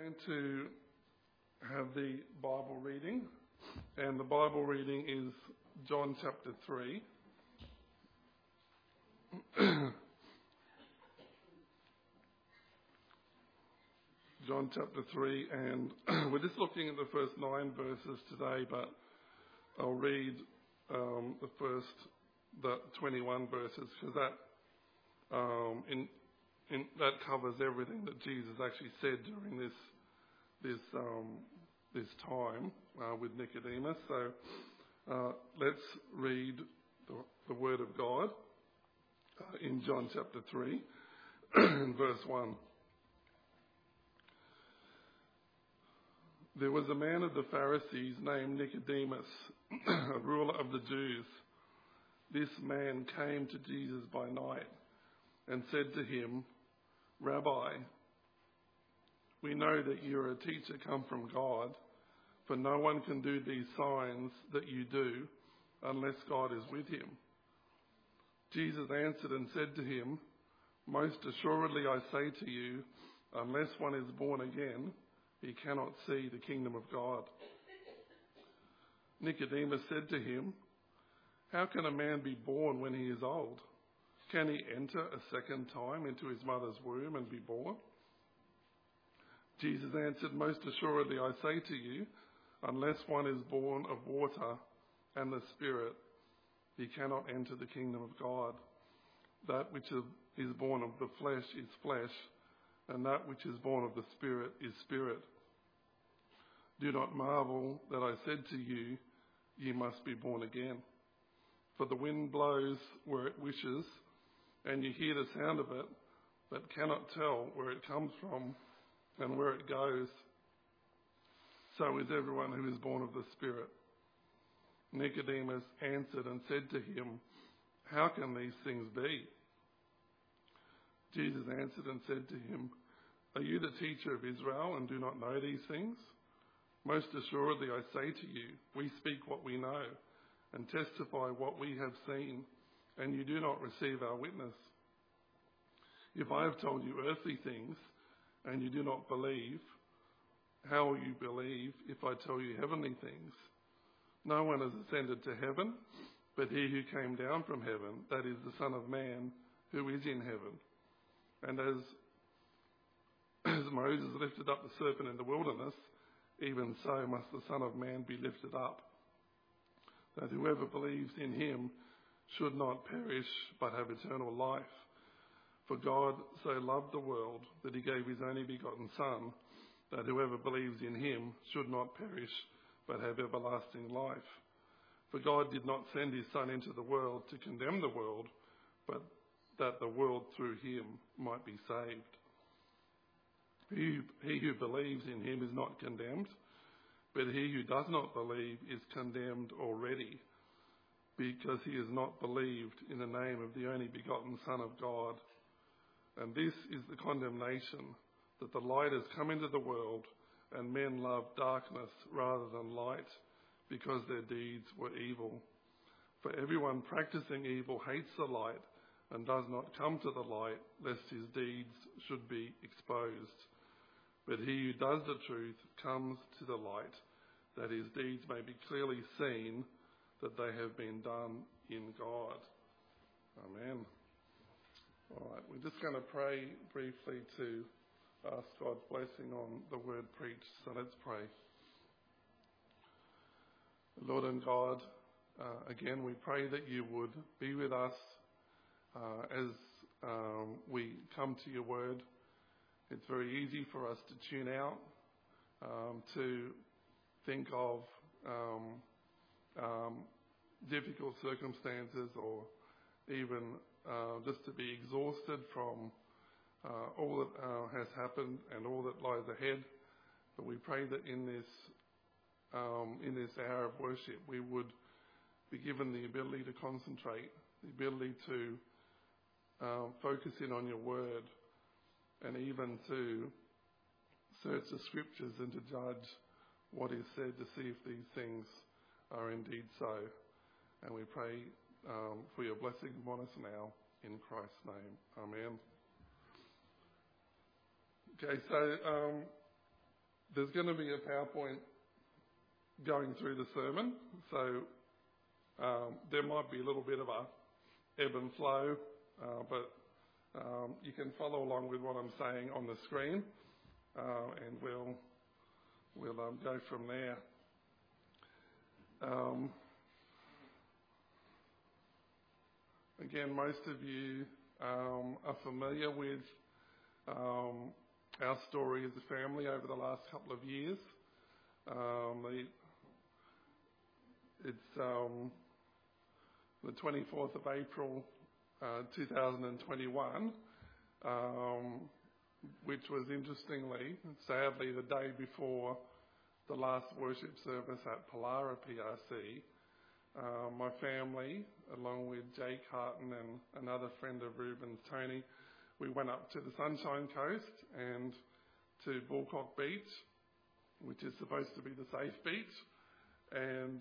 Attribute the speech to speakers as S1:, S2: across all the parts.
S1: going to have the Bible reading, and the Bible reading is John chapter 3. John chapter 3, and we're just looking at the first 9 verses today, but I'll read the first 21 verses, because that that covers everything that Jesus actually said during this time with Nicodemus. So let's read the Word of God in John chapter 3, verse 1. There was a man of the Pharisees named Nicodemus, a ruler of the Jews. This man came to Jesus by night and said to him, "Rabbi, we know that you are a teacher come from God, for no one can do these signs that you do unless God is with him." Jesus answered and said to him, "Most assuredly I say to you, unless one is born again, he cannot see the kingdom of God." Nicodemus said to him, "How can a man be born when he is old? Can he enter a second time into his mother's womb and be born?" Jesus answered, "Most assuredly I say to you, unless one is born of water and the Spirit, he cannot enter the kingdom of God. That which is born of the flesh is flesh, and that which is born of the Spirit is spirit. Do not marvel that I said to you, you must be born again. For the wind blows where it wishes, and you hear the sound of it, but cannot tell where it comes from and where it goes. So is everyone who is born of the Spirit." Nicodemus answered and said to him, "How can these things be?" Jesus answered and said to him, "Are you the teacher of Israel and do not know these things? Most assuredly I say to you, we speak what we know and testify what we have seen, and you do not receive our witness. If I have told you earthly things and you do not believe, how will you believe if I tell you heavenly things? No one has ascended to heaven, but he who came down from heaven, that is the Son of Man who is in heaven. And as Moses lifted up the serpent in the wilderness, even so must the Son of Man be lifted up, that whoever believes in him should not perish but have eternal life. For God so loved the world that he gave his only begotten Son, that whoever believes in him should not perish but have everlasting life. For God did not send his Son into the world to condemn the world, but that the world through him might be saved. He who believes in him is not condemned, but he who does not believe is condemned already, because he has not believed in the name of the only begotten Son of God. And this is the condemnation, that the light has come into the world, and men love darkness rather than light, because their deeds were evil. For everyone practicing evil hates the light and does not come to the light, lest his deeds should be exposed. But he who does the truth comes to the light, that his deeds may be clearly seen, that they have been done in God." Amen. All right, we're just going to pray briefly to ask God's blessing on the word preached. So let's pray. Lord and God, again we pray that you would be with us as we come to your word. It's very easy for us to tune out, to think of difficult circumstances, or even just to be exhausted from all that has happened and all that lies ahead. But we pray that in this hour of worship we would be given the ability to concentrate, the ability to focus in on your word, and even to search the scriptures and to judge what is said, to see if these things are indeed so. And we pray for your blessing upon us now, in Christ's name. Amen. Okay, so There's going to be a PowerPoint going through the sermon, so there might be a little bit of a ebb and flow, but you can follow along with what I'm saying on the screen, and we'll go from there. Again, most of you are familiar with our story as a family over the last couple of years. It's the 24th of April 2021, which was interestingly, sadly, the day before the last worship service at Palara PRC. My family, along with Jake Harton and another friend of Ruben's, Tony, we went up to the Sunshine Coast and to Bullcock Beach, which is supposed to be the safe beach, and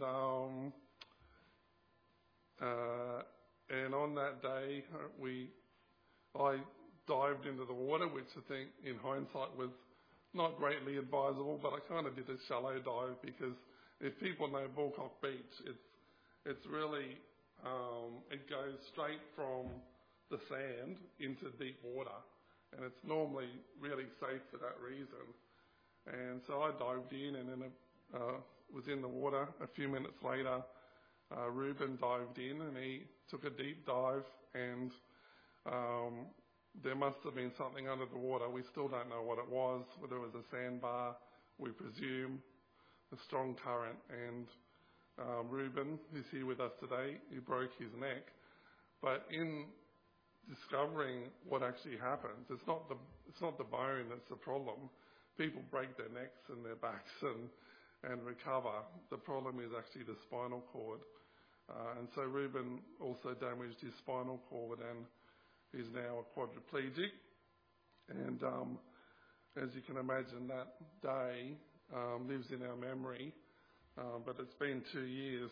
S1: on that day I dived into the water, which I think in hindsight was not greatly advisable, but I kind of did a shallow dive because if people know Bullcock Beach, it's really, it goes straight from the sand into deep water, and it's normally really safe for that reason. And so I dived in and then was in the water. A few minutes later, Ruben dived in and he took a deep dive, and there must have been something under the water. We still don't know what it was, whether it was a sandbar, we presume, a strong current, and Ruben, who's here with us today, he broke his neck. But in discovering what actually happens, it's not the bone that's the problem. People break their necks and their backs and recover. The problem is actually the spinal cord. And so Ruben also damaged his spinal cord and is now a quadriplegic. And as you can imagine, that day lives in our memory. But it's been 2 years.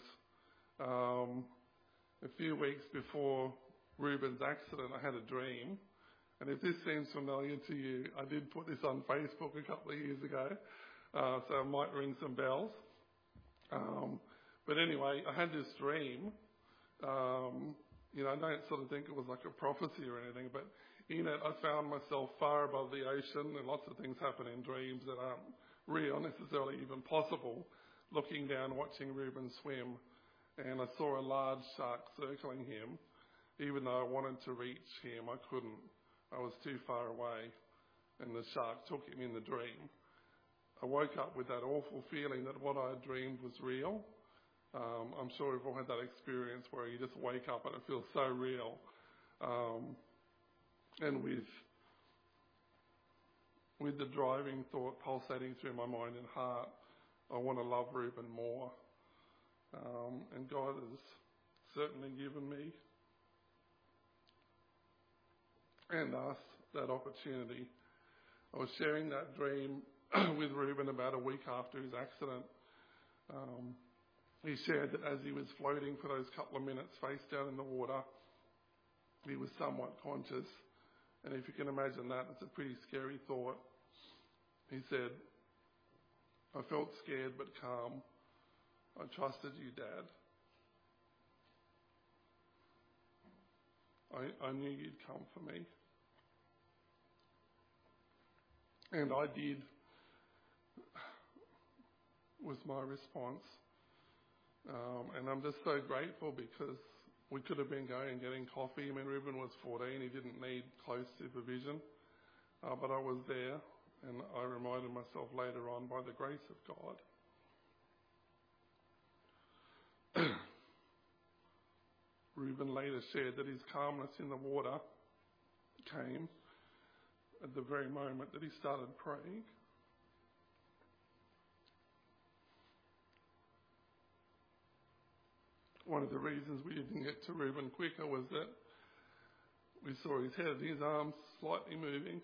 S1: A few weeks before Ruben's accident, I had a dream. And if this seems familiar to you, I did put this on Facebook a couple of years ago, so it might ring some bells. But anyway, I had this dream. I don't sort of think it was like a prophecy or anything, but in it I found myself far above the ocean, and lots of things happen in dreams that aren't real, necessarily even possible. Looking down, watching Ruben swim, and I saw a large shark circling him. Even though I wanted to reach him, I couldn't. I was too far away, and the shark took him in the dream. I woke up with that awful feeling that what I had dreamed was real. I'm sure we've all had that experience where you just wake up and it feels so real. And with the driving thought pulsating through my mind and heart, I want to love Ruben more. And God has certainly given me and us that opportunity. I was sharing that dream with Ruben about a week after his accident. He shared that as he was floating for those couple of minutes face down in the water, he was somewhat conscious. And if you can imagine that, it's a pretty scary thought. He said, "I felt scared but calm. I trusted you, Dad. I knew you'd come for me." And I did, was my response. And I'm just so grateful because we could have been going and getting coffee. I mean, Ruben was 14. He didn't need close supervision. But I was there, and I reminded myself later on by the grace of God. Ruben later shared that his calmness in the water came at the very moment that he started praying. One of the reasons we didn't get to Ruben quicker was that we saw his head, his arms slightly moving,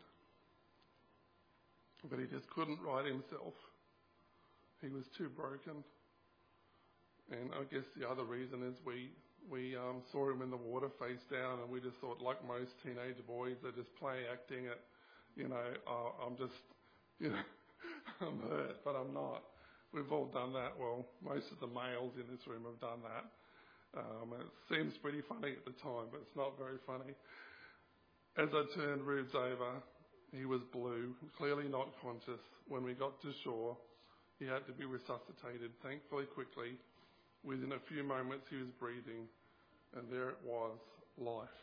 S1: but he just couldn't right himself. He was too broken. And I guess the other reason is we saw him in the water face down, and we just thought, like most teenage boys, they're just play acting it, I'm just, I'm hurt, but I'm not. We've all done that. Well, most of the males in this room have done that. It seems pretty funny at the time, but it's not very funny. As I turned Rubes over, he was blue, clearly not conscious. When we got to shore, he had to be resuscitated, thankfully quickly. Within a few moments he was breathing, and there it was, life.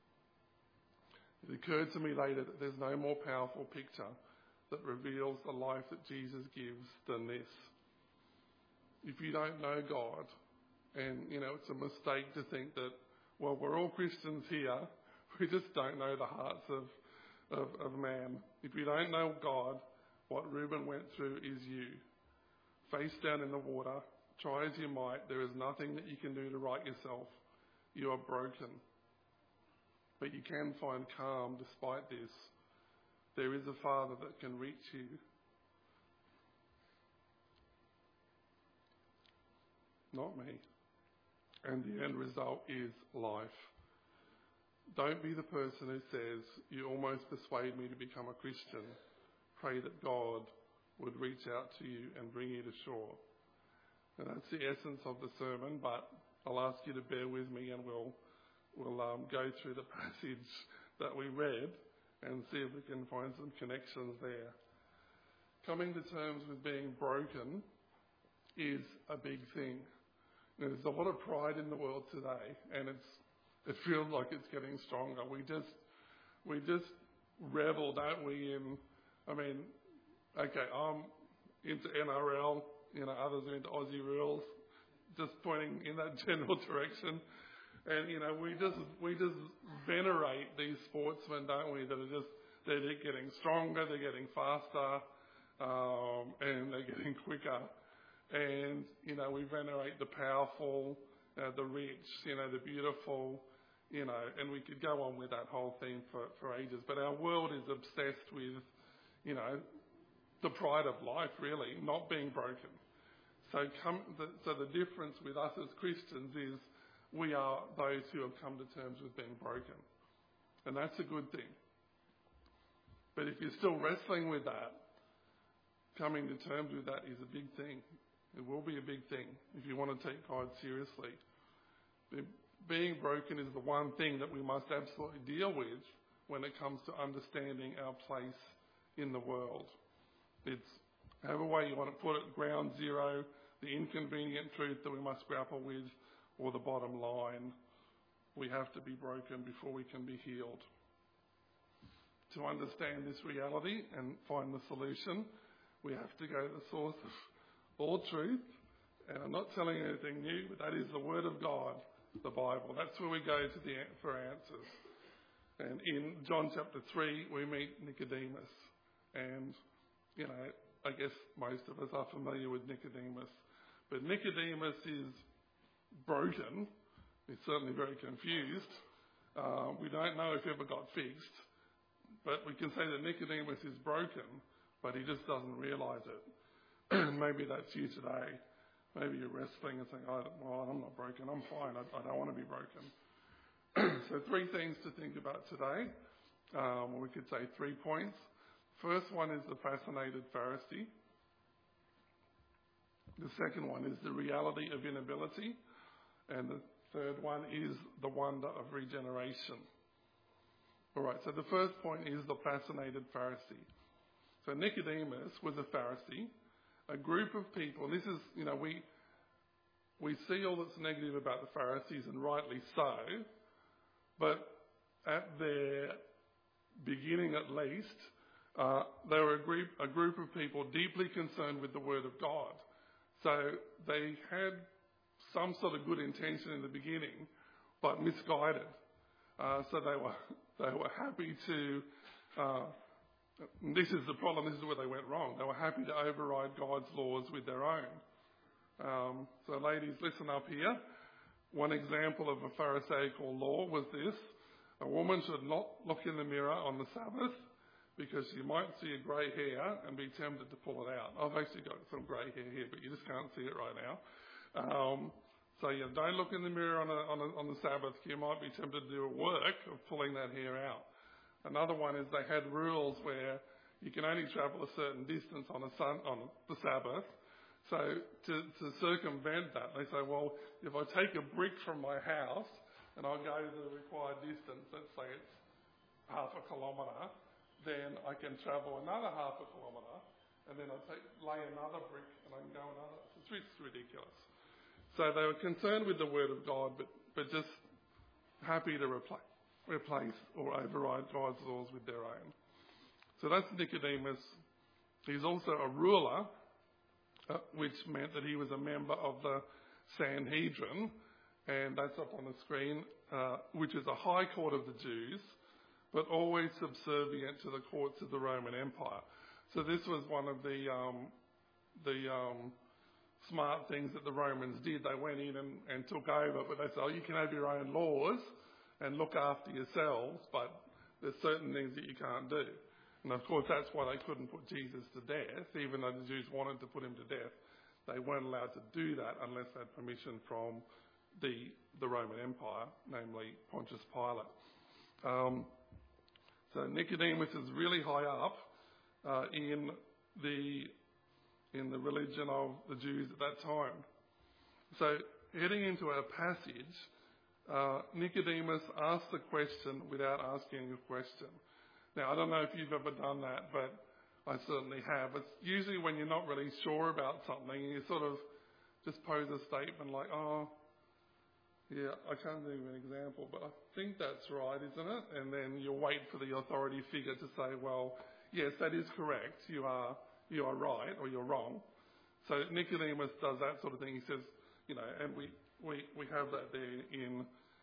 S1: It occurred to me later that there's no more powerful picture that reveals the life that Jesus gives than this. If you don't know God, and it's a mistake to think that, well, we're all Christians here, we just don't know the hearts of man. If you don't know God, what Reuben went through is you. Face down in the water, try as you might, there is nothing that you can do to right yourself. You are broken. But you can find calm despite this. There is a Father that can reach you. Not me. And the end result is life. Don't be the person who says, you almost persuade me to become a Christian. Pray that God would reach out to you and bring you to shore. And that's the essence of the sermon, but I'll ask you to bear with me and we'll go through the passage that we read and see if we can find some connections there. Coming to terms with being broken is a big thing. There's a lot of pride in the world today, and it feels like it's getting stronger. We just revel, don't we, I'm into NRL, others are into Aussie rules, just pointing in that general direction. And, we just venerate these sportsmen, don't we, that are they're getting stronger, they're getting faster, and they're getting quicker. And, we venerate the powerful, the rich, the beautiful, and we could go on with that whole theme for ages. But our world is obsessed with, the pride of life, really, not being broken. So the difference with us as Christians is we are those who have come to terms with being broken. And that's a good thing. But if you're still wrestling with that, coming to terms with that is a big thing. It will be a big thing if you want to take God seriously. Being broken is the one thing that we must absolutely deal with when it comes to understanding our place in the world. It's, however way you want to put it, ground zero, the inconvenient truth that we must grapple with, or the bottom line, we have to be broken before we can be healed. To understand this reality and find the solution, we have to go to the source of all truth. And I'm not telling you anything new, but that is the Word of God, the Bible. That's where we go to for answers. And in John chapter 3, we meet Nicodemus. And, I guess most of us are familiar with Nicodemus. But Nicodemus is broken. He's certainly very confused. We don't know if he ever got fixed. But we can say that Nicodemus is broken, but he just doesn't realise it. Maybe that's you today. Maybe you're wrestling and saying, well, I'm not broken. I'm fine. I don't want to be broken. So 3 things to think about today. We could say 3 points. First one is the fascinated Pharisee. The second one is the reality of inability. And the third one is the wonder of regeneration. All right, so the first point is the fascinated Pharisee. So Nicodemus was a Pharisee, a group of people. This is, we see all that's negative about the Pharisees, and rightly so, but at their beginning at least, they were a group of people deeply concerned with the Word of God. So they had some sort of good intention in the beginning, but misguided. So they were happy to. This is the problem. This is where they went wrong. They were happy to override God's laws with their own. So, ladies, listen up here. One example of a Pharisaical law was this: a woman should not look in the mirror on the Sabbath, because you might see a grey hair and be tempted to pull it out. I've actually got some grey hair here, but you just can't see it right now. So don't look in the mirror on the Sabbath. You might be tempted to do a work of pulling that hair out. Another one is they had rules where you can only travel a certain distance on the Sabbath. So to circumvent that, they say, well, if I take a brick from my house and I go the required distance, let's say it's half a kilometre, then I can travel another half a kilometre, and then I lay another brick and I can go another. It's ridiculous. So they were concerned with the word of God, but just happy to replace or override God's laws with their own. So that's Nicodemus. He's also a ruler, which meant that he was a member of the Sanhedrin, and that's up on the screen, which is a high court of the Jews, but always subservient to the courts of the Roman Empire. So this was one of the smart things that the Romans did. They went in and took over, but they said, oh, you can have your own laws and look after yourselves, but there's certain things that you can't do. And of course, that's why they couldn't put Jesus to death, even though the Jews wanted to put him to death. They weren't allowed to do that unless they had permission from the Roman Empire, namely Pontius Pilate. So Nicodemus is really high up in the religion of the Jews at that time. So heading into our passage, Nicodemus asked the question without asking a question. Now, I don't know if you've ever done that, but I certainly have. It's usually when you're not really sure about something, and you sort of just pose a statement like, oh, yeah, I can't think of an example, but I think that's right, isn't it? And then you'll wait for the authority figure to say, well, yes, that is correct. You are right, or you're wrong. So Nicodemus does that sort of thing. He says, and we have that there in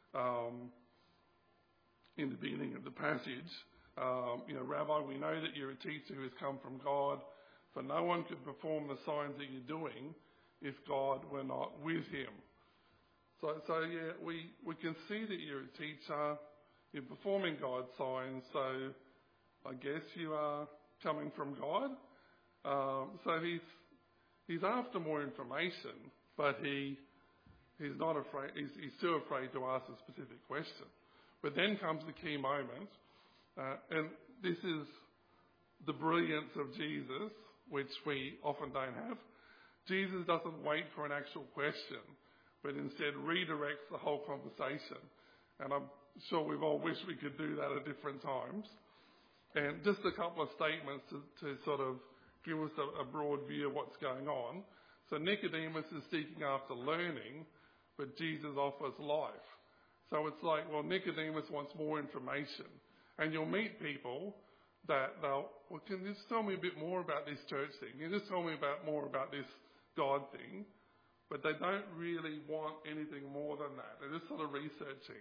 S1: the beginning of the passage. Rabbi, we know that you're a teacher who has come from God, for no one could perform the signs that you're doing if God were not with him. So yeah, we can see that you're a teacher, you're performing God's signs, so I guess you are coming from God. So he's after more information, but he's not afraid. He's too afraid to ask a specific question. But then comes the key moment, and this is the brilliance of Jesus, which we often don't have. Jesus doesn't wait for an actual question, but instead redirects the whole conversation. And I'm sure we've all wished we could do that at different times. And just a couple of statements to sort of give us a broad view of what's going on. So Nicodemus is seeking after learning, but Jesus offers life. So it's like, well, Nicodemus wants more information. And you'll meet people that can you just tell me a bit more about this church thing? Can you just tell me more about this God thing? But they don't really want anything more than that. They're just sort of researching.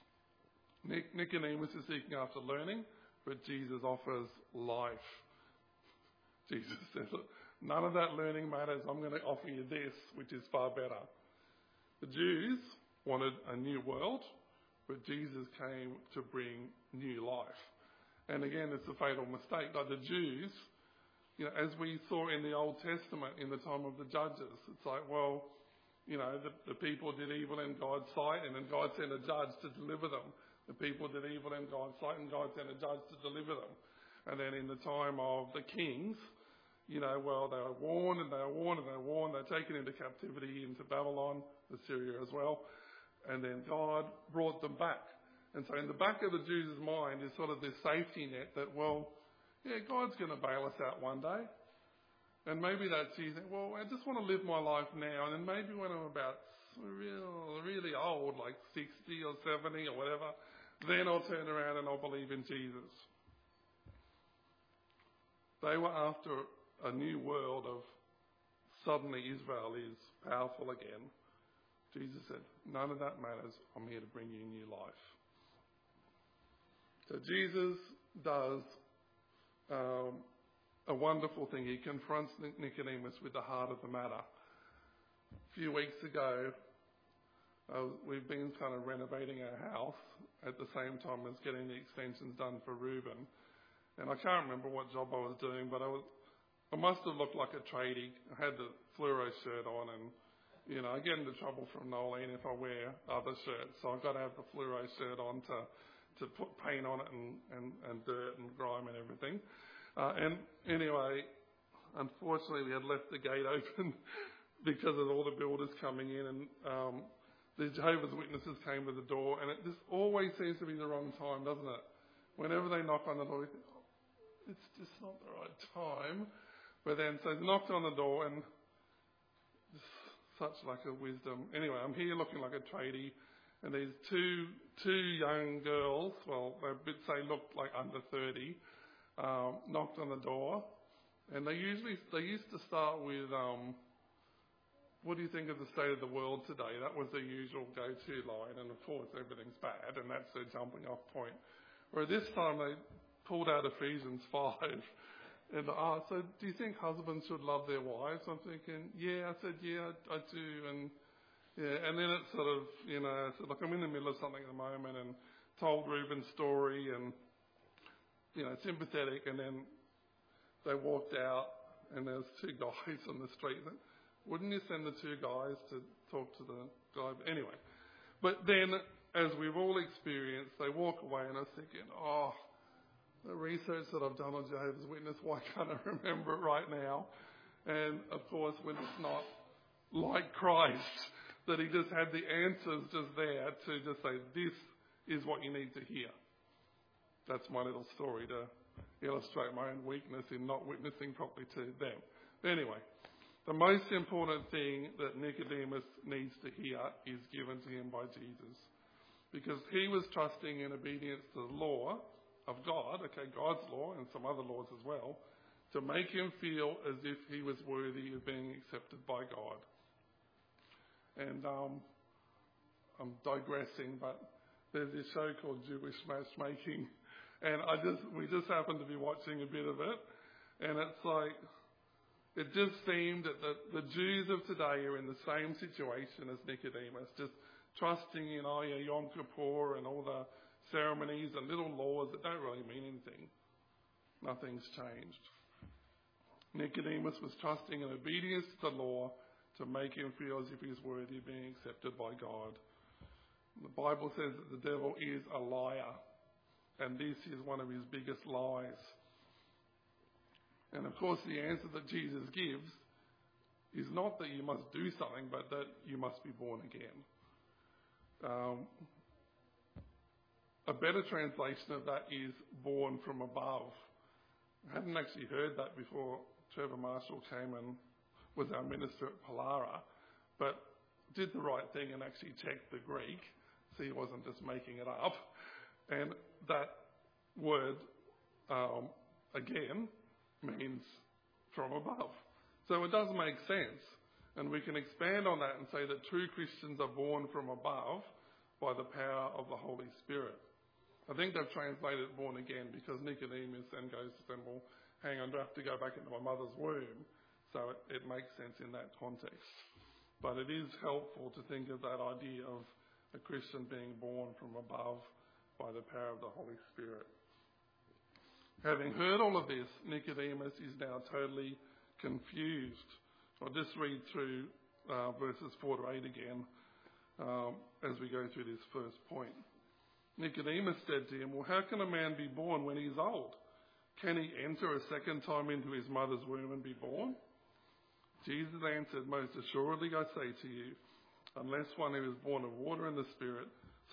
S1: Nicodemus is seeking after learning, but Jesus offers life. Jesus says, none of that learning matters. I'm going to offer you this, which is far better. The Jews wanted a new world, but Jesus came to bring new life. And again, it's a fatal mistake. Like the Jews, as we saw in the Old Testament in the time of the judges, it's like, well, the people did evil in God's sight, and then God sent a judge to deliver them. The people did evil in God's sight, and God sent a judge to deliver them. And then in the time of the kings, they were warned and they were warned and they were warned. They're taken into captivity into Babylon, Assyria as well. And then God brought them back. And so in the back of the Jews' mind is sort of this safety net that, God's going to bail us out one day. And maybe that's you think, I just want to live my life now. And then maybe when I'm about really old, like 60 or 70 or whatever, then I'll turn around and I'll believe in Jesus. They were after a new world of suddenly Israel is powerful again. Jesus said, none of that matters. I'm here to bring you new life. So Jesus does a wonderful thing. He confronts Nicodemus with the heart of the matter. A few weeks ago, we've been kind of renovating our house at the same time as getting the extensions done for Reuben. And I can't remember what job I was doing, but I must have looked like a tradie. I had the fluoro shirt on, and I get into trouble from Nolene if I wear other shirts. So I've got to have the fluoro shirt on to put paint on it and dirt and grime and everything. And anyway, unfortunately, we had left the gate open because of all the builders coming in, and the Jehovah's Witnesses came to the door, and it just always seems to be the wrong time, doesn't it? Whenever they knock on the door, we think, oh, it's just not the right time. But then, so they knocked on the door, and just such lack of wisdom. Anyway, I'm here looking like a tradie, and these two young girls, well, they looked like under 30, knocked on the door, and they used to start with, what do you think of the state of the world today? That was the usual go-to line, and of course everything's bad, and that's their jumping off point. Where this time they pulled out Ephesians 5, and asked, so do you think husbands should love their wives? I'm thinking, yeah. I said, yeah, I do, and yeah, and then it sort of, I said, look, I'm in the middle of something at the moment, and told Reuben's story, and sympathetic, and then they walked out, and there was two guys on the street. Wouldn't you send the two guys to talk to the guy? Anyway, but then, as we've all experienced, they walk away, and I was thinking, the research that I've done on Jehovah's Witness, why can't I remember it right now? And of course, when it's not like Christ, that he just had the answers just there to just say, this is what you need to hear. That's my little story to illustrate my own weakness in not witnessing properly to them. Anyway, the most important thing that Nicodemus needs to hear is given to him by Jesus, because he was trusting in obedience to the law of God, God's law and some other laws as well, to make him feel as if he was worthy of being accepted by God. And I'm digressing, but there's this show called Jewish Matchmaking, and we just happened to be watching a bit of it, and it's like, it just seemed that the Jews of today are in the same situation as Nicodemus, just trusting in Yom Kippur and all the ceremonies and little laws that don't really mean anything. Nothing's changed. Nicodemus was trusting in obedience to the law to make him feel as if he's worthy of being accepted by God. The Bible says that the devil is a liar, and this is one of his biggest lies. And of course, the answer that Jesus gives is not that you must do something, but that you must be born again. A better translation of that is born from above. I hadn't actually heard that before Trevor Marshall came and was our minister at Palara, but did the right thing and actually checked the Greek, so he wasn't just making it up. And that word, again, means from above. So it does make sense. And we can expand on that and say that true Christians are born from above by the power of the Holy Spirit. I think they've translated born again because Nicodemus then goes to them, well, hang on, do I have to go back into my mother's womb? So it makes sense in that context. But it is helpful to think of that idea of a Christian being born from above by the power of the Holy Spirit. Having heard all of this, Nicodemus is now totally confused. I'll just read through verses 4 to 8 again as we go through this first point. Nicodemus said to him, well, how can a man be born when he's old? Can he enter a second time into his mother's womb and be born? Jesus answered, most assuredly I say to you, unless one is born of water and the Spirit,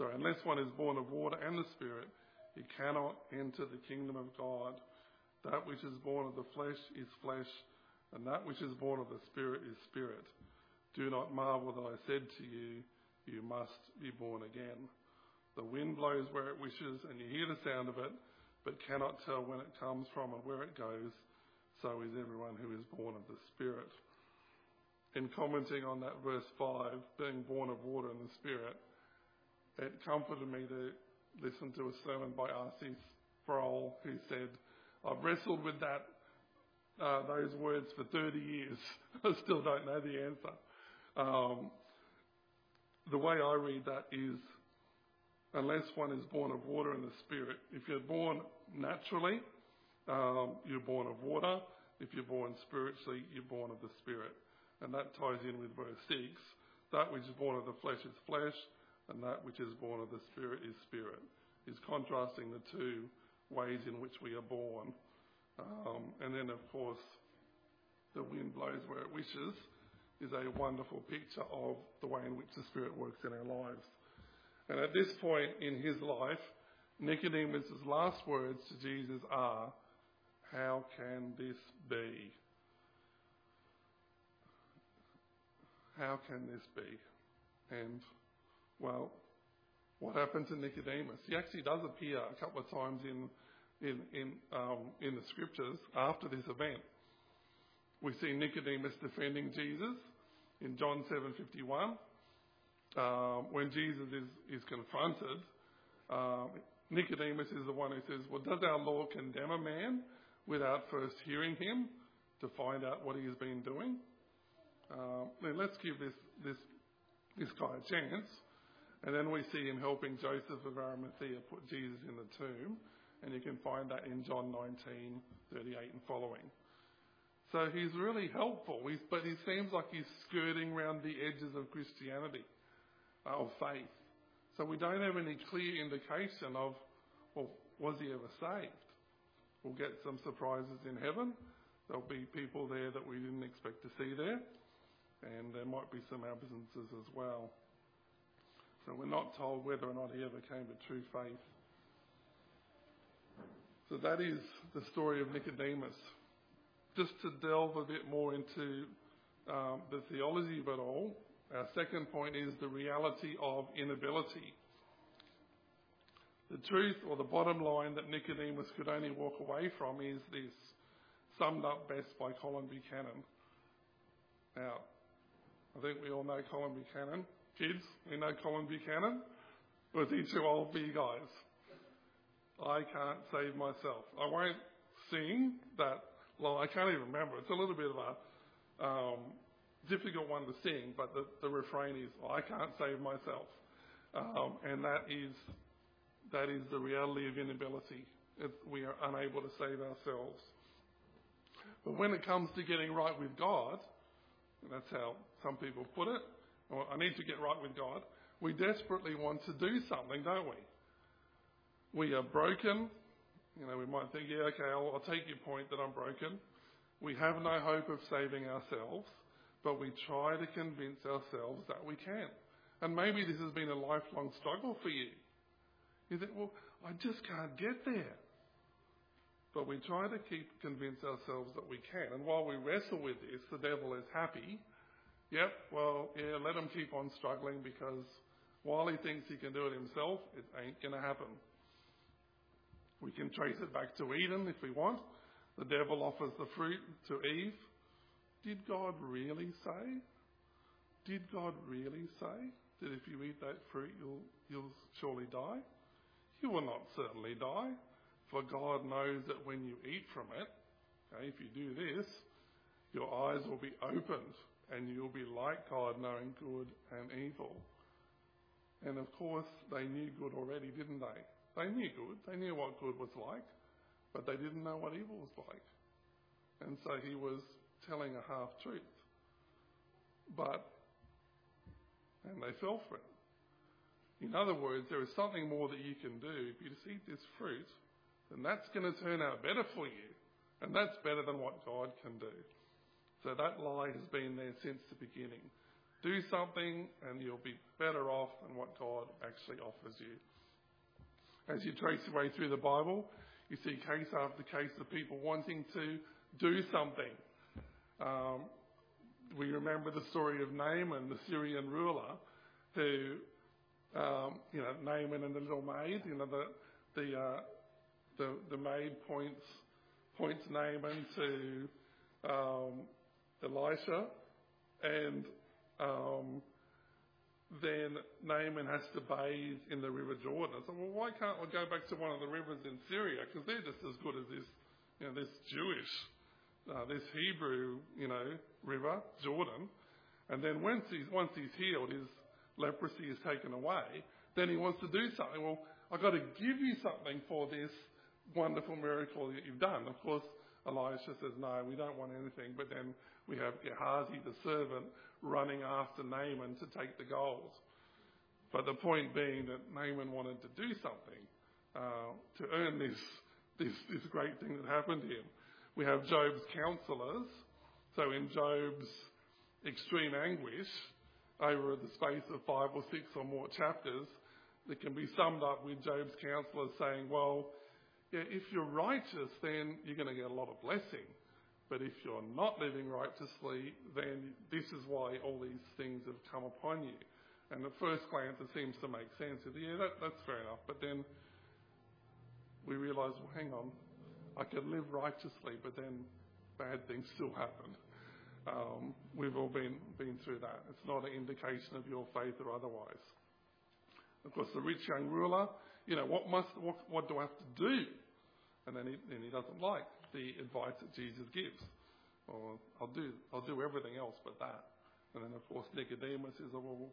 S1: he cannot enter the kingdom of God. That which is born of the flesh is flesh, and that which is born of the Spirit is spirit. Do not marvel that I said to you, you must be born again. The wind blows where it wishes, and you hear the sound of it, but cannot tell when it comes from and where it goes. So is everyone who is born of the Spirit. In commenting on that verse 5, being born of water and the Spirit, it comforted me to listen to a sermon by R.C. Sproul, who said, I've wrestled with those words for 30 years. I still don't know the answer. The way I read that is, unless one is born of water and the Spirit, if you're born naturally, you're born of water. If you're born spiritually, you're born of the Spirit. And that ties in with verse 6. That which is born of the flesh is flesh, and that which is born of the Spirit is spirit. He's contrasting the two ways in which we are born. And then, of course, the wind blows where it wishes is a wonderful picture of the way in which the Spirit works in our lives. And at this point in his life, Nicodemus' last words to Jesus are, "How can this be?" How can this be? And, well, what happened to Nicodemus? He actually does appear a couple of times in the scriptures after this event. We see Nicodemus defending Jesus in John 7:51. When Jesus is confronted, Nicodemus is the one who says, "Well, does our law condemn a man without first hearing him to find out what he has been doing?" Let's give this guy a chance. And then we see him helping Joseph of Arimathea put Jesus in the tomb. And you can find that in John 19:38 and following. So he's really helpful, but he seems like he's skirting around the edges of Christianity, of faith. So we don't have any clear indication of, well, was he ever saved? We'll get some surprises in heaven. There'll be people there that we didn't expect to see there. And there might be some absences as well. So we're not told whether or not he ever came to true faith. So that is the story of Nicodemus. Just to delve a bit more into the theology of it all, our second point is the reality of inability. The truth, or the bottom line, that Nicodemus could only walk away from is this, summed up best by Colin Buchanan. Now, I think we all know Colin Buchanan. Kids, we know Colin Buchanan. Was he too old for you guys? I can't save myself. I won't sing that line. I can't even remember. It's a little bit of a difficult one to sing, but the refrain is, "I can't save myself." And that is the reality of inability. We are unable to save ourselves. But when it comes to getting right with God, and that's how some people put it, I need to get right with God, we desperately want to do something, don't we? We are broken. We might think, yeah, okay, I'll take your point that I'm broken. We have no hope of saving ourselves, but we try to convince ourselves that we can. And maybe this has been a lifelong struggle for you. You think, well, I just can't get there. But we try to convince ourselves that we can. And while we wrestle with this, the devil is happy. Let him keep on struggling, because while he thinks he can do it himself, it ain't going to happen. We can trace it back to Eden if we want. The devil offers the fruit to Eve. Did God really say? Did God really say that if you eat that fruit, you'll surely die? You will not certainly die, for God knows that when you eat from it, if you do this, your eyes will be opened and you'll be like God, knowing good and evil. And of course, they knew good already, didn't they? They knew good. They knew what good was like, but they didn't know what evil was like. And so he was telling a half-truth. And they fell for it. In other words, there is something more that you can do. If you just eat this fruit, then that's going to turn out better for you. And that's better than what God can do. So that lie has been there since the beginning. Do something and you'll be better off than what God actually offers you. As you trace your way through the Bible, you see case after case of people wanting to do something. We remember the story of Naaman, the Syrian ruler, who, Naaman and the little maid, the maid points Naaman to Elisha, and then Naaman has to bathe in the River Jordan. I said, well, why can't we go back to one of the rivers in Syria? Because they're just as good as this Jewish, this Hebrew, river, Jordan. And then once he's healed, his leprosy is taken away, then he wants to do something. Well, I've got to give you something for this wonderful miracle that you've done. Of course, Elisha says, no, we don't want anything. But then we have Gehazi, the servant, running after Naaman to take the gold. But the point being that Naaman wanted to do something to earn this great thing that happened to him. We have Job's counsellors. So in Job's extreme anguish, over the space of 5 or 6 or more chapters, that can be summed up with Job's counsellors saying, well, yeah, if you're righteous, then you're going to get a lot of blessing. But if you're not living righteously, then this is why all these things have come upon you. And at first glance, it seems to make sense. Yeah, that's fair enough. But then we realise, well, hang on, I can live righteously, but then bad things still happen. We've all been through that. It's not an indication of your faith or otherwise. Of course, the rich young ruler, what do I have to do? And then he doesn't like the advice that Jesus gives. Or I'll do everything else but that. And then of course Nicodemus says,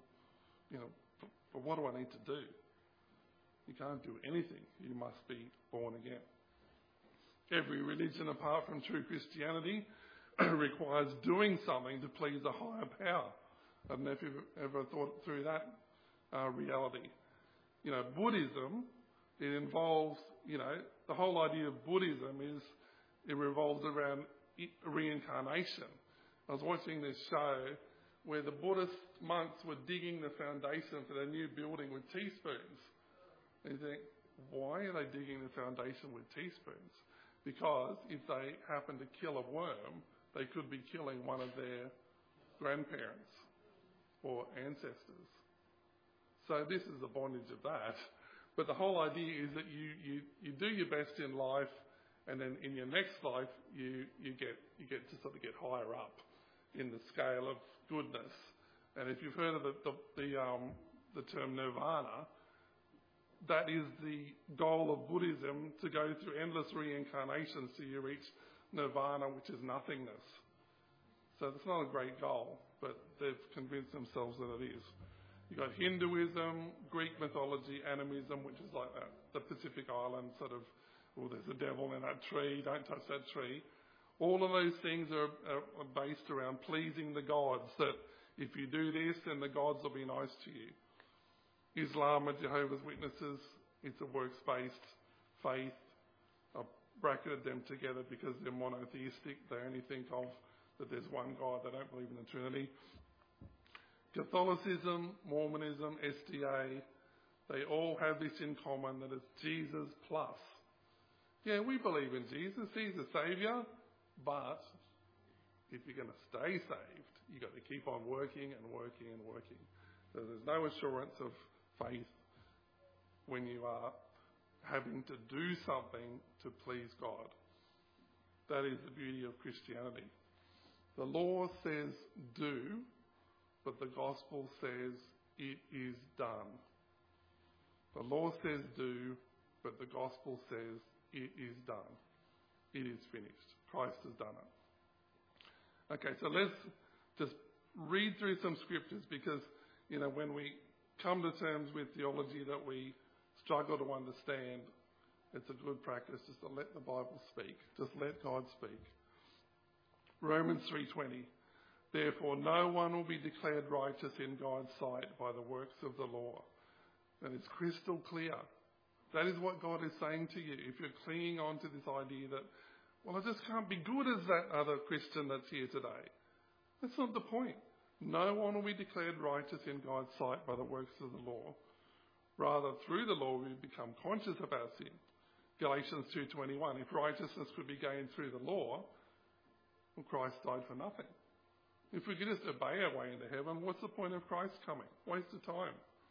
S1: but what do I need to do? You can't do anything. You must be born again. Every religion apart from true Christianity requires doing something to please a higher power. I don't know if you've ever thought through that reality. Buddhism, it involves, the whole idea of Buddhism is it revolves around reincarnation. I was watching this show where the Buddhist monks were digging the foundation for their new building with teaspoons. And you think, why are they digging the foundation with teaspoons? Because if they happen to kill a worm, they could be killing one of their grandparents or ancestors. So this is the bondage of that. But the whole idea is that you do your best in life, and then in your next life you get to sort of get higher up in the scale of goodness. And if you've heard of the term nirvana, that is the goal of Buddhism, to go through endless reincarnations till you reach nirvana, which is nothingness. So it's not a great goal, but they've convinced themselves that it is. You've got Hinduism, Greek mythology, animism, which is like the Pacific Island sort of, there's a devil in that tree, don't touch that tree. All of those things are based around pleasing the gods, that if you do this, then the gods will be nice to you. Islam and Jehovah's Witnesses, it's a works-based faith. I've bracketed them together because they're monotheistic. They only think of that there's one God. They don't believe in the Trinity. Catholicism, Mormonism, SDA, they all have this in common, that it's Jesus plus. Yeah, we believe in Jesus. He's the Saviour. But if you're going to stay saved, you've got to keep on working and working and working. So there's no assurance of faith when you are having to do something to please God. That is the beauty of Christianity. The law says do, but the gospel says it is done. The law says do, but the gospel says it is done. It is finished. Christ has done it. Okay, so let's just read through some scriptures, because, when we come to terms with theology that we struggle to understand, it's a good practice just to let the Bible speak. Just let God speak. Romans 3:20. Therefore, no one will be declared righteous in God's sight by the works of the law. And it's crystal clear. That is what God is saying to you. If you're clinging on to this idea that, well, I just can't be good as that other Christian that's here today. That's not the point. No one will be declared righteous in God's sight by the works of the law. Rather, through the law, we become conscious of our sin. Galatians 2:21. If righteousness could be gained through the law, well, Christ died for nothing. If we could just obey our way into heaven, what's the point of Christ coming? Waste of time.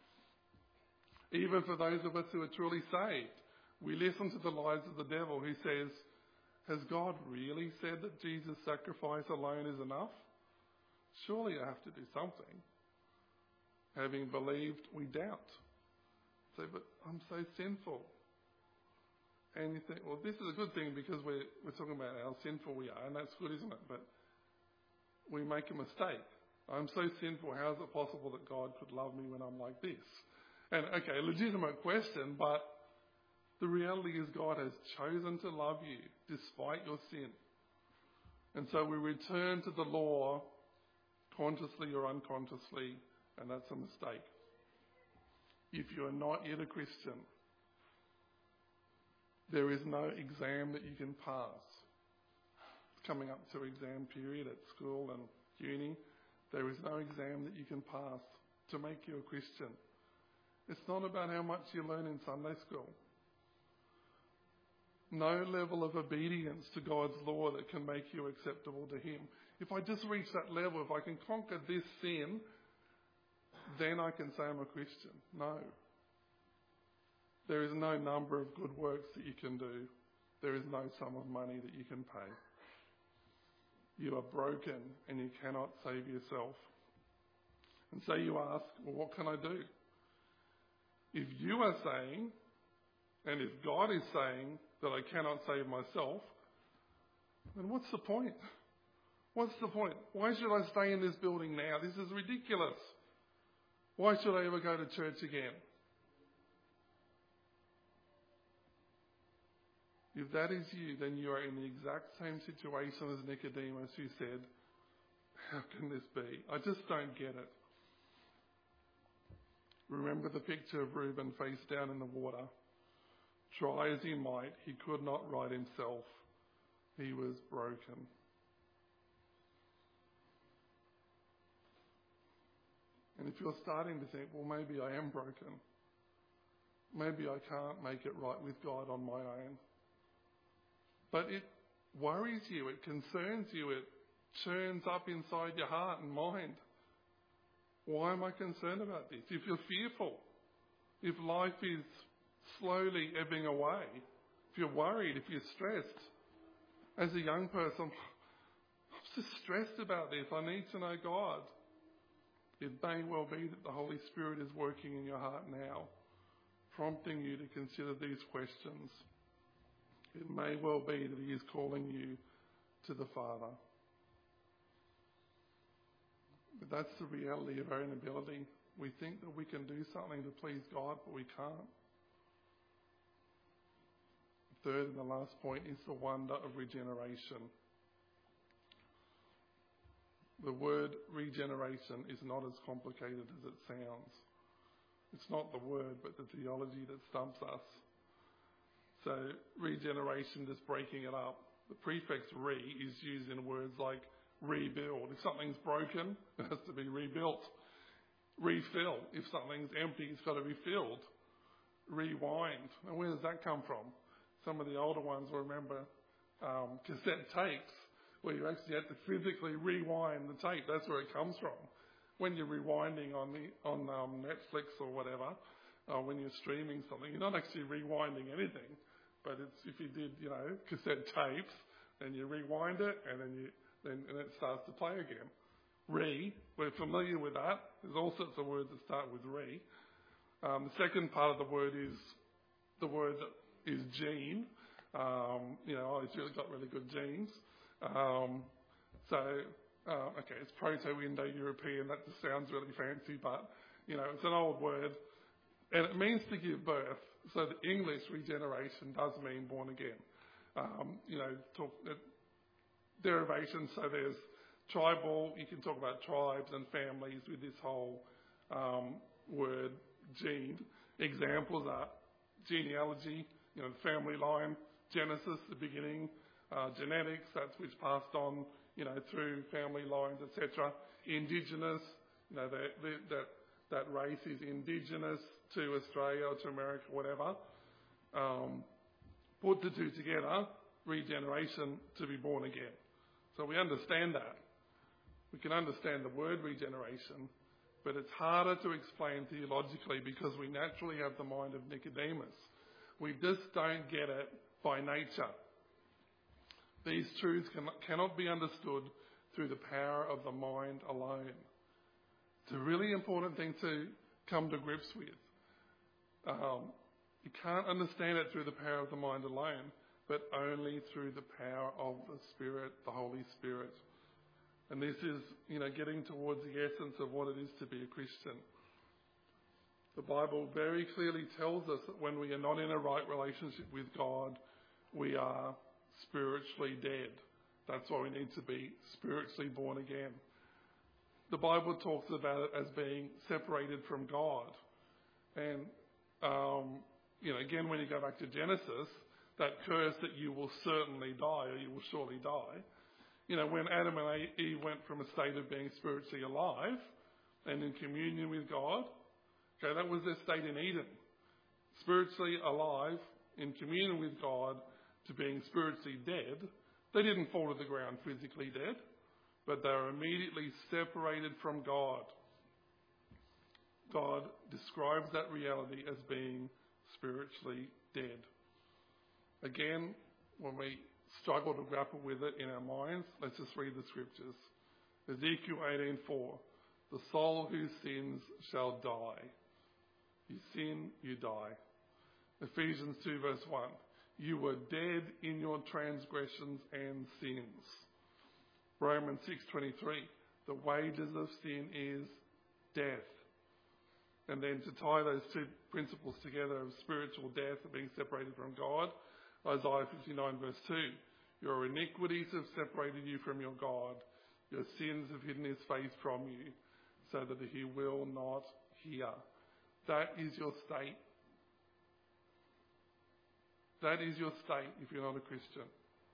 S1: Even for those of us who are truly saved, we listen to the lies of the devil who says, has God really said that Jesus' sacrifice alone is enough? Surely I have to do something. Having believed, we doubt. Say, but I'm so sinful. And you think, well, this is a good thing because we're talking about how sinful we are, and that's good, isn't it? But we make a mistake. I'm so sinful, how is it possible that God could love me when I'm like this? And, okay, legitimate question, but the reality is God has chosen to love you despite your sin. And so we return to the law consciously or unconsciously, and that's a mistake. If you are not yet a Christian, there is no exam that you can pass. coming up to exam period at school and uni. There is no exam that you can pass to make you a Christian. It's not about how much you learn in Sunday school. No level of obedience to God's law that can make you acceptable to Him. If I just reach that level, if I can conquer this sin, then I can say I'm a Christian. No. There is no number of good works that you can do. There is no sum of money that you can pay. You are broken and you cannot save yourself. And so you ask, well, what can I do? If you are saying, and if God is saying that I cannot save myself, then what's the point? What's the point? Why should I stay in this building now? This is ridiculous. Why should I ever go to church again? If that is you, then you are in the exact same situation as Nicodemus, who said, how can this be? I just don't get it. Remember the picture of Reuben face down in the water. Try as he might, he could not right himself. He was broken. And if you're starting to think, well, maybe I am broken. Maybe I can't make it right with God on my own. But it worries you, it concerns you, it churns up inside your heart and mind. Why am I concerned about this? If you're fearful, if life is slowly ebbing away, if you're worried, if you're stressed, as a young person, I'm just stressed about this. I need to know God. It may well be that the Holy Spirit is working in your heart now, prompting you to consider these questions. It may well be that He is calling you to the Father. But that's the reality of our inability. We think that we can do something to please God, but we can't. The third and the last point is the wonder of regeneration. The word regeneration is not as complicated as it sounds. It's not the word, but the theology that stumps us. So regeneration, just breaking it up. The prefix re is used in words like rebuild. If something's broken, it has to be rebuilt. Refill. If something's empty, it's got to be filled. Rewind. And where does that come from? Some of the older ones will remember cassette tapes, where you actually had to physically rewind the tape. That's where it comes from. When you're rewinding on Netflix or whatever, when you're streaming something, you're not actually rewinding anything. But it's if you did, cassette tapes, then you rewind it, and then it starts to play again. We're familiar with that. There's all sorts of words that start with re. The second part of the word is the word that is gene. He's really got really good genes. It's Proto-Indo-European. That just sounds really fancy, but, it's an old word. And it means to give birth. So the English regeneration does mean born again. Derivations, so there's tribal, you can talk about tribes and families with this whole word gene. Examples are genealogy, the family line, Genesis, the beginning, genetics, that's which passed on, through family lines, etc. Indigenous, that race is indigenous to Australia or to America, whatever. Put the two together, regeneration, to be born again. So we understand that. We can understand the word regeneration, but it's harder to explain theologically because we naturally have the mind of Nicodemus. We just don't get it by nature. These truths cannot be understood through the power of the mind alone. It's a really important thing to come to grips with. You can't understand it through the power of the mind alone, but only through the power of the Spirit, the Holy Spirit. And this is, getting towards the essence of what it is to be a Christian. The Bible very clearly tells us that when we are not in a right relationship with God, we are spiritually dead. That's why we need to be spiritually born again. The Bible talks about it as being separated from God. And, again, when you go back to Genesis, that curse that you will certainly die or you will surely die, When Adam and Eve went from a state of being spiritually alive and in communion with God, okay, that was their state in Eden. Spiritually alive, in communion with God, to being spiritually dead. They didn't fall to the ground physically dead, but they were immediately separated from God. God describes that reality as being spiritually dead. Again, when we struggle to grapple with it in our minds, let's just read the scriptures. Ezekiel 18:4, the soul who sins shall die. You sin, you die. Ephesians 2 verse 1, you were dead in your transgressions and sins. Romans 6:23, the wages of sin is death. And then to tie those two principles together of spiritual death and being separated from God, Isaiah 59 verse 2, your iniquities have separated you from your God. Your sins have hidden his face from you so that he will not hear. That is your state. That is your state if you're not a Christian.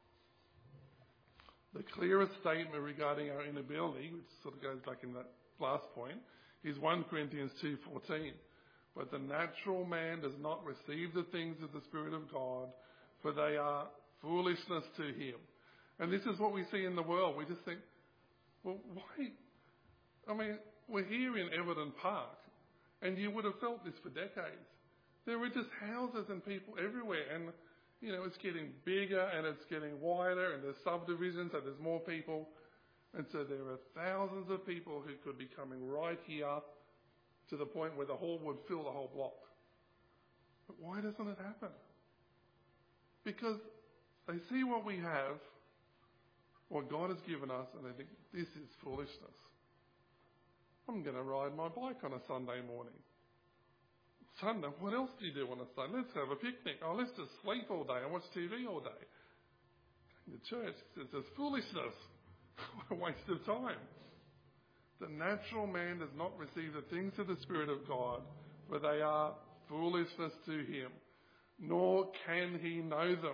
S1: The clearest statement regarding our inability, which sort of goes back in that last point, is 1 Corinthians 2:14. But the natural man does not receive the things of the Spirit of God, for they are foolishness to him. And this is what we see in the world. We just think, well, why? I mean, we're here in Everton Park, and you would have felt this for decades. There were just houses and people everywhere, and, it's getting bigger and it's getting wider, and there's subdivisions, so there's more people. And so there are thousands of people who could be coming right here to the point where the hall would fill the whole block. But why doesn't it happen? Because they see what we have, what God has given us, and they think, this is foolishness. I'm going to ride my bike on a Sunday morning. Sunday, what else do you do on a Sunday? Let's have a picnic. Oh, let's just sleep all day and watch TV all day. The church says it's foolishness. What a waste of time. The natural man does not receive the things of the Spirit of God, for they are foolishness to him, nor can he know them.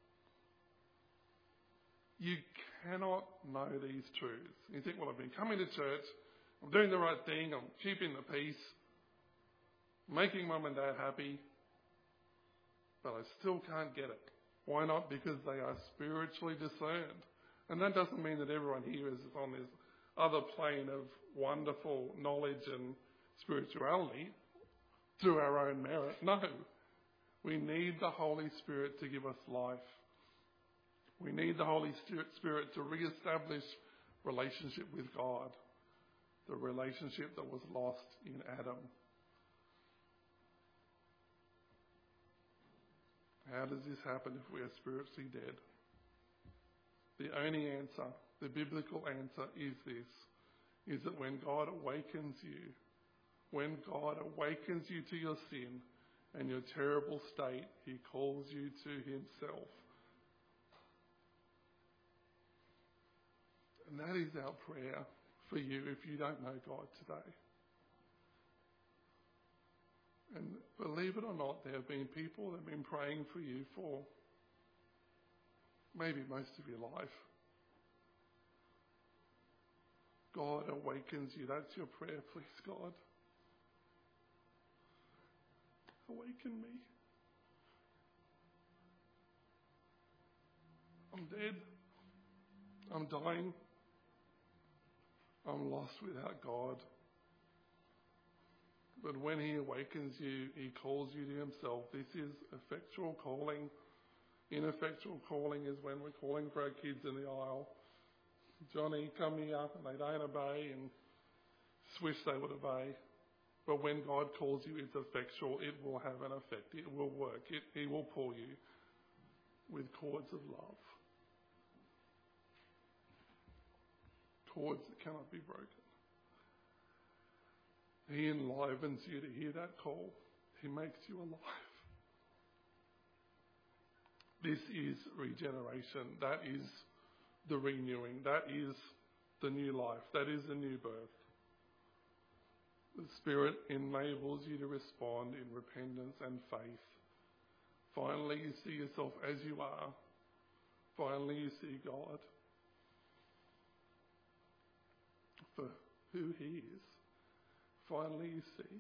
S1: You cannot know these truths. You think, well, I've been coming to church, I'm doing the right thing, I'm keeping the peace, making mum and dad happy, but I still can't get it. Why not? Because they are spiritually discerned. And that doesn't mean that everyone here is on this other plane of wonderful knowledge and spirituality through our own merit. No. We need the Holy Spirit to give us life. We need the Holy Spirit to re-establish relationship with God, the relationship that was lost in Adam. How does this happen if we are spiritually dead? The only answer, the biblical answer is this, is that when God awakens you to your sin and your terrible state, he calls you to himself. And that is our prayer for you if you don't know God today. And believe it or not, there have been people that have been praying for you for maybe most of your life. God awakens you. That's your prayer, please, God. Awaken me. I'm dead. I'm dying. I'm lost without God. But when he awakens you, he calls you to himself. This is effectual calling. Ineffectual calling is when we're calling for our kids in the aisle. Johnny, come here, and they don't obey, and wish they would obey. But when God calls you, it's effectual. It will have an effect. It will work. He will pull you with cords of love. Cords that cannot be broken. He enlivens you to hear that call. He makes you alive. This is regeneration. That is the renewing. That is the new life. That is the new birth. The Spirit enables you to respond in repentance and faith. Finally, you see yourself as you are. Finally, you see God. for who he is, finally you see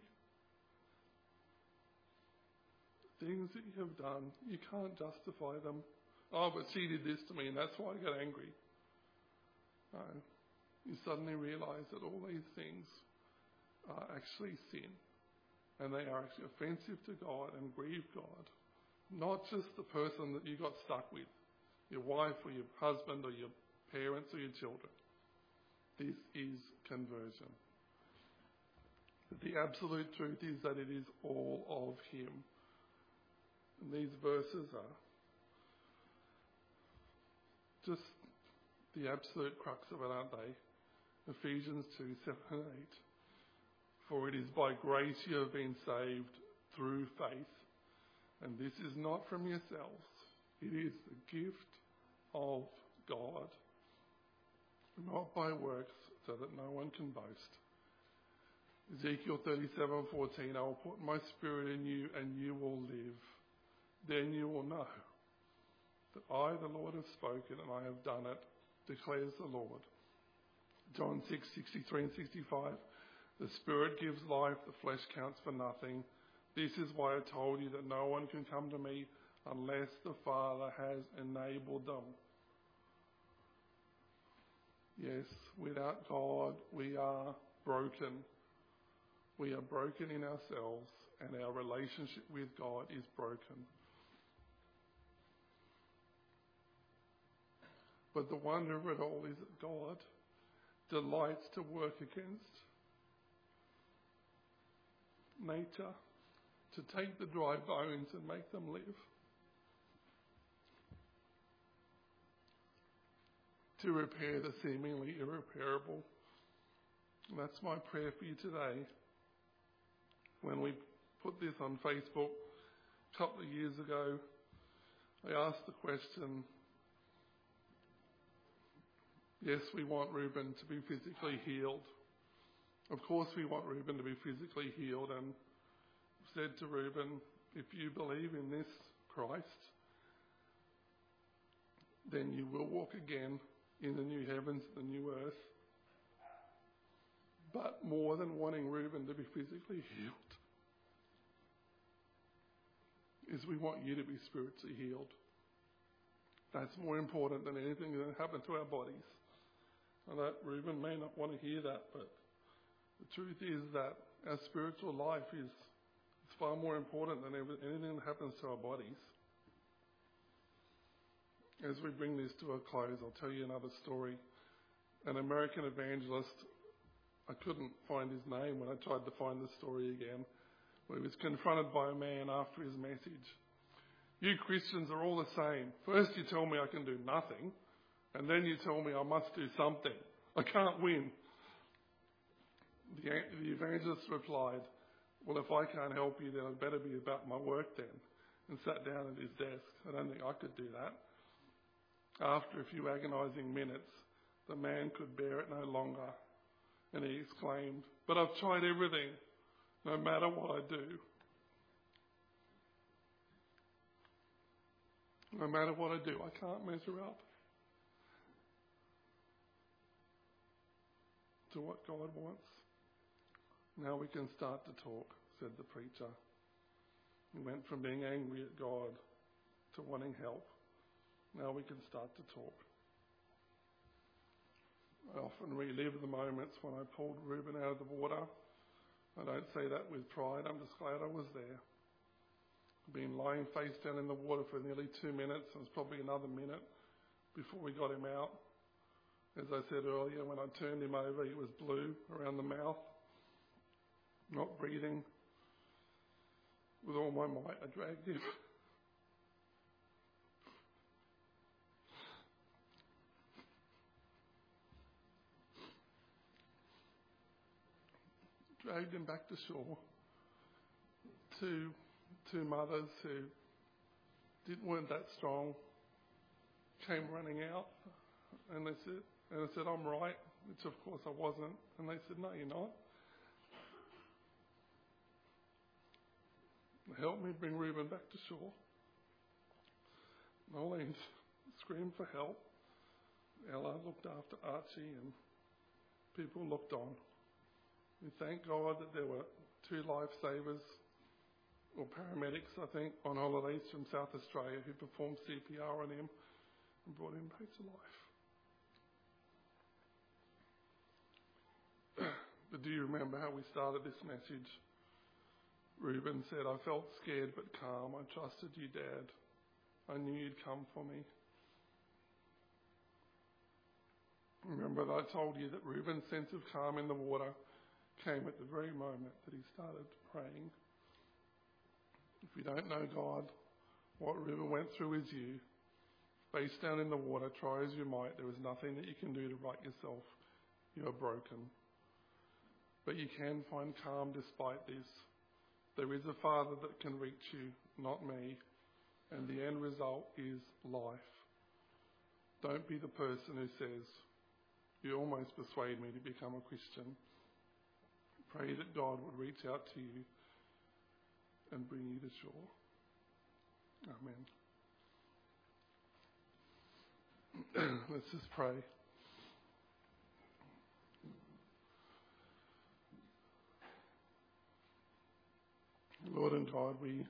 S1: things that you have done, you can't justify them. Oh, but she did this to me and that's why I got angry. No. You suddenly realise that all these things are actually sin, and they are actually offensive to God and grieve God. Not just the person that you got stuck with, your wife or your husband or your parents or your children. This is conversion. The absolute truth is that it is all of him. And these verses are just the absolute crux of it, aren't they? Ephesians 2, 7 and 8. For it is by grace you have been saved through faith. And this is not from yourselves. It is the gift of God. Not by works, so that no one can boast. Ezekiel 37:14. I will put my spirit in you and you will live. Then you will know that I, the Lord, have spoken and I have done it, declares the Lord. John 6:63 and 65. The Spirit gives life, the flesh counts for nothing. This is why I told you that no one can come to me unless the Father has enabled them. Yes, without God we are broken. We are broken in ourselves and our relationship with God is broken. But the wonder of it all is that God delights to work against nature, to take the dry bones and make them live, to repair the seemingly irreparable. And that's my prayer for you today. When we put this on Facebook a couple of years ago, I asked the question, yes, we want Reuben to be physically healed. Of course we want Reuben to be physically healed, and said to Reuben, if you believe in this Christ, then you will walk again in the new heavens, the new earth. But more than wanting Reuben to be physically healed, is we want you to be spiritually healed. That's more important than anything that happened to our bodies. And that Reuben may not want to hear that, but the truth is that our spiritual life is far more important than anything that happens to our bodies. As we bring this to a close, I'll tell you another story. An American evangelist, I couldn't find his name when I tried to find the story again, where he was confronted by a man after his message. You Christians are all the same. First you tell me I can do nothing, and then you tell me I must do something. I can't win. The evangelist replied, well, if I can't help you, then it better be about my work then, and sat down at his desk. I don't think I could do that. After a few agonising minutes, the man could bear it no longer, and he exclaimed, but I've tried everything, no matter what I do. No matter what I do, I can't measure up to what God wants. Now we can start to talk, said the preacher. He went from being angry at God to wanting help. Now we can start to talk. I often relive the moments when I pulled Reuben out of the water. I don't say that with pride, I'm just glad I was there. I've been lying face down in the water for nearly 2 minutes, and it was probably another minute before we got him out. As I said earlier, when I turned him over, he was blue around the mouth, not breathing. With all my might, I dragged him. Dragged him back to shore. Two mothers who weren't that strong came running out, and I said, I'm right, which of course I wasn't. And they said, no, you're not. They helped me bring Reuben back to shore. Nolene screamed for help. Ella looked after Archie, and people looked on. We thank God that there were 2 lifesavers, or paramedics, I think, on holidays from South Australia who performed CPR on him and brought him back to life. But do you remember how we started this message? Reuben said, I felt scared but calm. I trusted you, Dad. I knew you'd come for me. Remember that I told you that Reuben's sense of calm in the water came at the very moment that he started praying. If you don't know God, what Reuben went through is you. Face down in the water, try as you might, there is nothing that you can do to right yourself. You are broken. But you can find calm despite this. There is a Father that can reach you, not me, and the end result is life. Don't be the person who says, you almost persuade me to become a Christian. Pray that God would reach out to you and bring you to shore. Amen. Let's just pray. Lord and God, we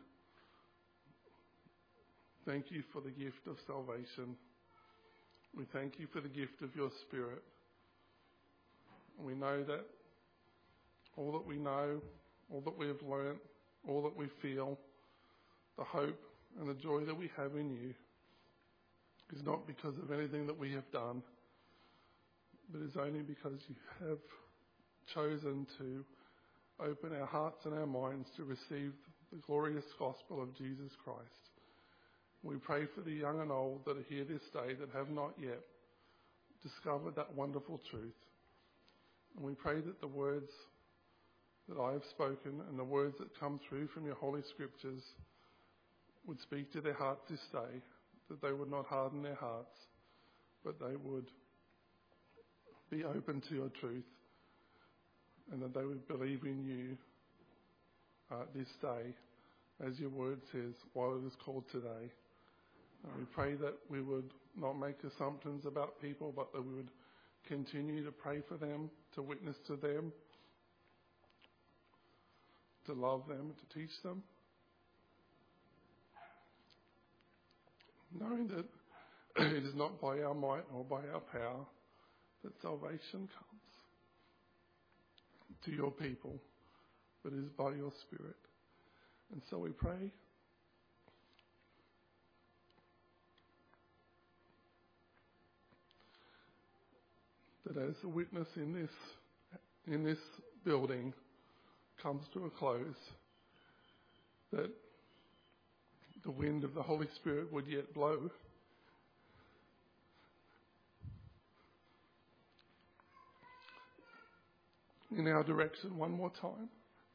S1: thank you for the gift of salvation. We thank you for the gift of your Spirit. We know that all that we know, all that we have learnt, all that we feel, the hope and the joy that we have in you is not because of anything that we have done, but is only because you have chosen to open our hearts and our minds to receive the glorious gospel of Jesus Christ. We pray for the young and old that are here this day that have not yet discovered that wonderful truth. And we pray that the words that I have spoken and the words that come through from your Holy Scriptures would speak to their hearts this day, that they would not harden their hearts, but they would be open to your truth, and that they would believe in you this day, as your word says, while it is called today. And we pray that we would not make assumptions about people, but that we would continue to pray for them, to witness to them, to love them, to teach them, knowing that it is not by our might or by our power that salvation comes to your people, but is by your Spirit. And so we pray that as the witness in this building comes to a close, that the wind of the Holy Spirit would yet blow in our direction one more time.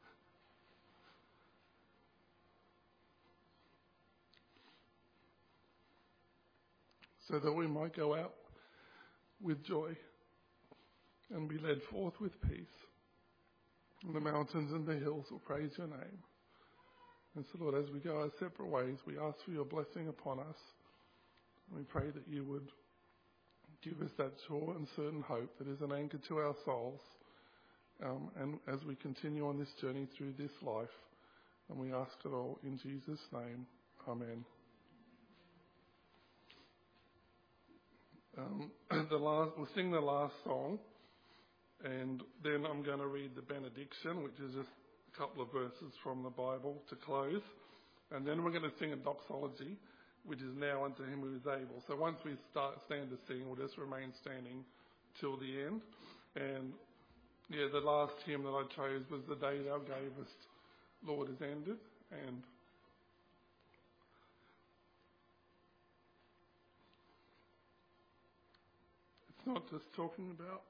S1: So that we might go out with joy and be led forth with peace. And the mountains and the hills will praise your name. And so, Lord, as we go our separate ways, we ask for your blessing upon us. We pray that you would give us that sure and certain hope that is an anchor to our souls. And as we continue on this journey through this life, and we ask it all in Jesus' name. Amen. We'll sing the last song, and then I'm going to read the benediction, which is just a couple of verses from the Bible to close. And then we're going to sing a doxology, which is now unto him who is able. So once we stand to sing, we'll just remain standing till the end. And the last hymn that I chose was The Day Thou Gavest, Lord, is ended. And it's not just talking about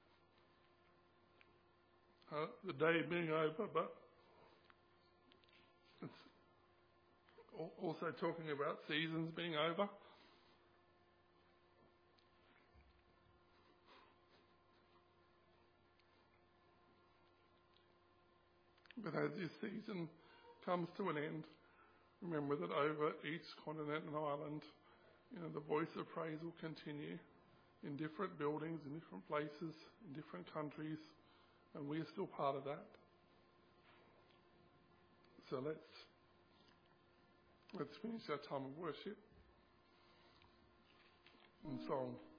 S1: the day being over, but it's also talking about seasons being over. But as this season comes to an end, remember that over each continent and island, the voice of praise will continue, in different buildings, in different places, in different countries, and we are still part of that. So let's finish our time of worship in song.